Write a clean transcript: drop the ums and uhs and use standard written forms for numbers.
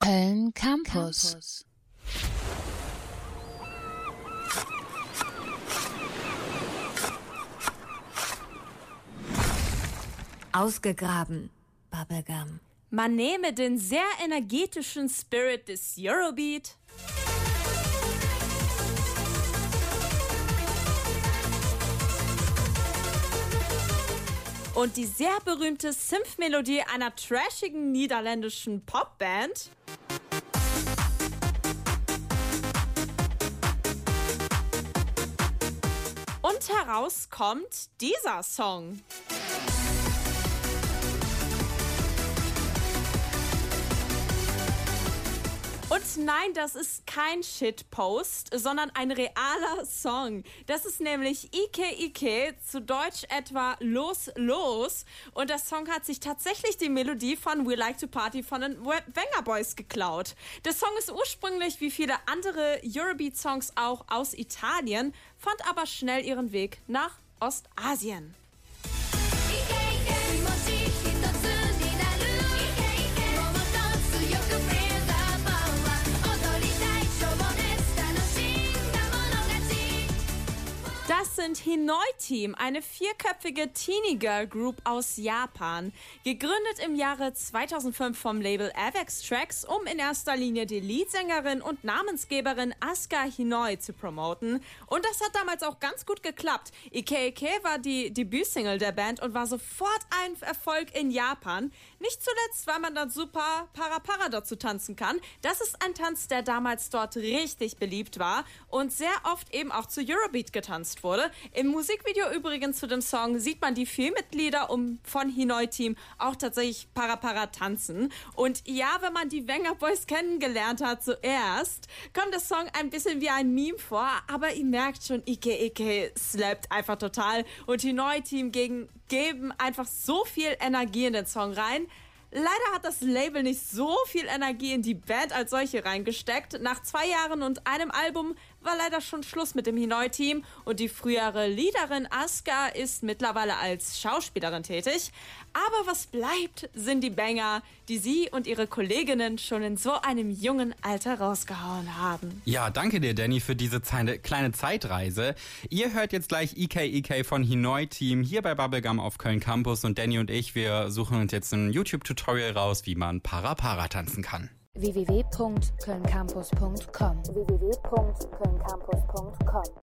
Köln Campus. Ausgegraben, Bubblegum. Man nehme den sehr energetischen Spirit des Eurobeat und die sehr berühmte Synth-Melodie einer trashigen niederländischen Popband und heraus kommt dieser Song. Und nein, das ist kein Shitpost, sondern ein realer Song. Das ist nämlich Ike Ike, zu Deutsch etwa Los Los. Und der Song hat sich tatsächlich die Melodie von We Like to Party von den Wenger Boys geklaut. Der Song ist ursprünglich, wie viele andere Eurobeat-Songs auch, aus Italien, fand aber schnell ihren Weg nach Ostasien. Das sind Hinoi Team, eine vierköpfige Teenie-Girl-Group aus Japan. Gegründet im Jahre 2005 vom Label Avex Trax, um in erster Linie die Leadsängerin und Namensgeberin Asuka Hinoi zu promoten. Und das hat damals auch ganz gut geklappt. Ike Ike war die Debütsingle der Band und war sofort ein Erfolg in Japan. Nicht zuletzt, weil man dann super Para-Para dazu tanzen kann. Das ist ein Tanz, der damals dort richtig beliebt war und sehr oft eben auch zu Eurobeat getanzt wurde. Im Musikvideo übrigens zu dem Song sieht man die vier Mitglieder von Hinoi Team auch tatsächlich Para-Para tanzen. Und ja, wenn man die Wenger Boys kennengelernt hat zuerst, kommt der Song ein bisschen wie ein Meme vor, aber ihr merkt schon, Ike Ike slappt einfach total und Hinoi Team geben einfach so viel Energie in den Song rein. Leider hat das Label nicht so viel Energie in die Band als solche reingesteckt. Nach 2 Jahren und einem Album war leider schon Schluss mit dem Hinoi-Team und die frühere Leaderin Asuka ist mittlerweile als Schauspielerin tätig. Aber was bleibt, sind die Banger, die sie und ihre Kolleginnen schon in so einem jungen Alter rausgehauen haben. Ja, danke dir, Danny, für diese kleine Zeitreise. Ihr hört jetzt gleich Ike von Hinoi Team hier bei Bubblegum auf Köln Campus und Danny und ich, wir suchen uns jetzt ein YouTube-Tutorial raus, wie man Para-Para tanzen kann. www.kölncampus.com